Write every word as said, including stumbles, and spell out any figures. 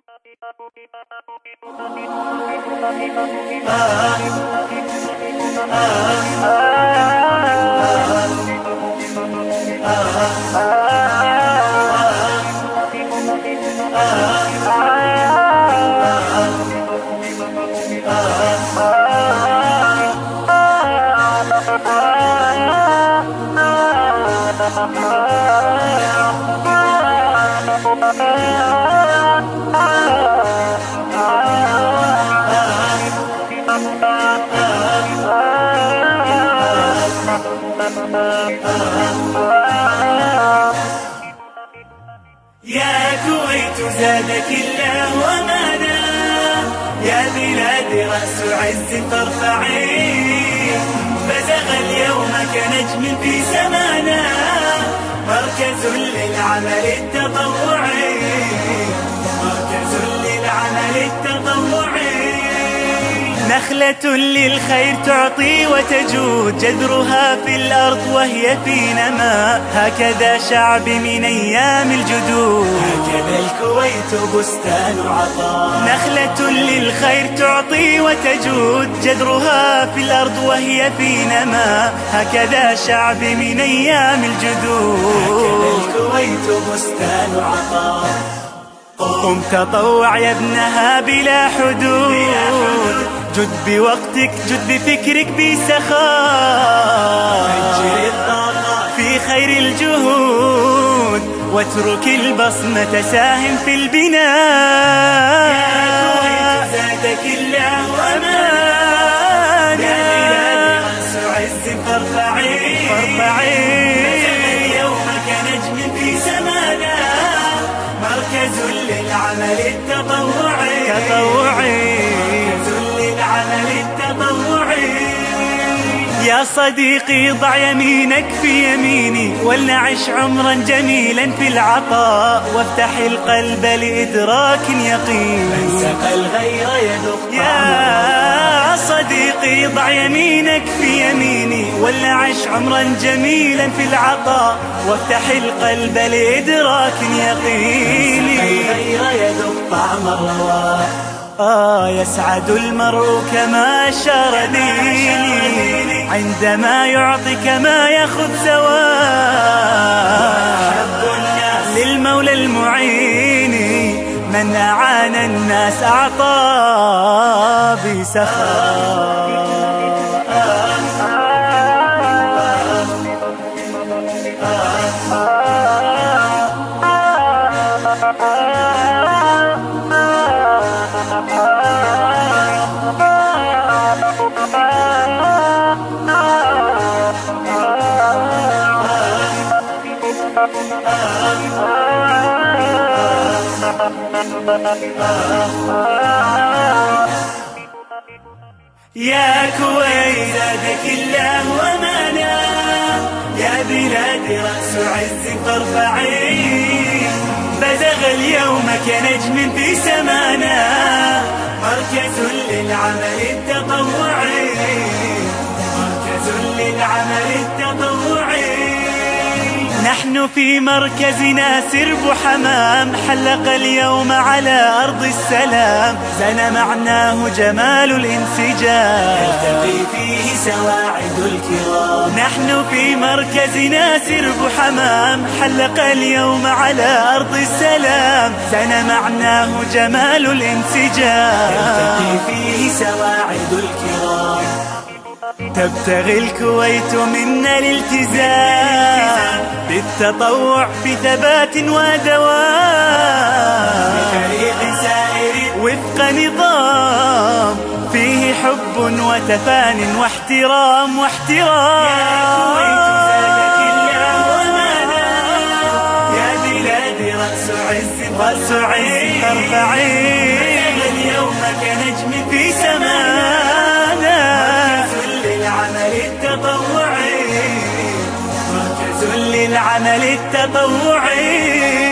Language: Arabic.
يا كويت زادك الله ومانا، يا بلاد رأس عز فارفعي، بزغ اليوم كنجم في سمانا، مركز للعمل التطوعي، مركز للعمل التطوعي. نخلة للخير تعطي وتجود، جذرها في الأرض وهي في نماء، هكذا شعب من أيام الجدود، هكذا الكويت بستان عطاء. نخلة للخير تعطي وتجود، جذرها في الأرض وهي في نماء، هكذا شعب من أيام الجدود، هكذا الكويت بستان عطاء. قم تطوع يا ابنها بلا حدود، جد بوقتك جد بفكرك بسخاء، في خير الجهود واترك البصمة ساهم في البناء. يا كويت زادك الله ومانا، يا بلاد رأس عز فارفعي، فارفعي، اليوم كنجم في سمانا، مركز للعمل التطوعي، تطوعي، مركز للعمل التطوعي. يا صديقي ضع يمينك في يميني، ولنعش عمرا جميلا في العطاء، وافتح القلب لإدراك يقين، من سقى الغير يذوق. يا صديقي ضع يمينك في يميني، ولنعش عمرا جميلا في العطاء، وافتح القلب لإدراك يقين، من سقى الغير يذوق طعم الرواء. آه يسعد المرء كما أشار ديني، عندما يعطي كما يأخذ سواء، للمولى المعين من أعان الناس أعطى بسخاء. يا كويت زادك الله ومانا، يا بلاد رأس عز فارفعي، بزغ اليوم كنجم في سمانا، مركز للعمل التطوعي، مركز للعمل التطوعي. نحن في مركزنا سرب حمام، حلق اليوم على أرض السلام، زن معناه جمال الانسجام، يلتقي فيه سواعد الكرام. نحن في مركزنا سرب حمام، حلق اليوم على أرض السلام، زن معناه جمال الانسجام، يلتقي فيه سواعد الكرام. تبتغي الكويت منا الالتزام بالتطوع في ثبات ودوام، بفريق سائر وفق نظام فيه حب وتفان واحترام واحترام. يا كويت زادك الله ومانا، يا بلاد رأس عز رأس عز فارفعي، اليوم كنجم في سمانا، للعمل التطوعي، مركز للعمل التطوعي.